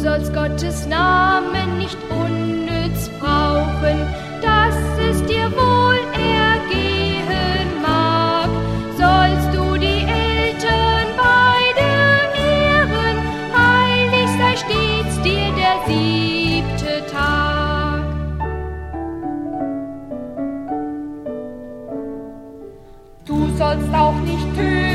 sollst Gottes Namen nicht unnütz brauchen, dass es dir wohl ergehen mag. Sollst du die Eltern beide ehren, heilig sei stets dir der 7. Tag. Du sollst auch nicht töten,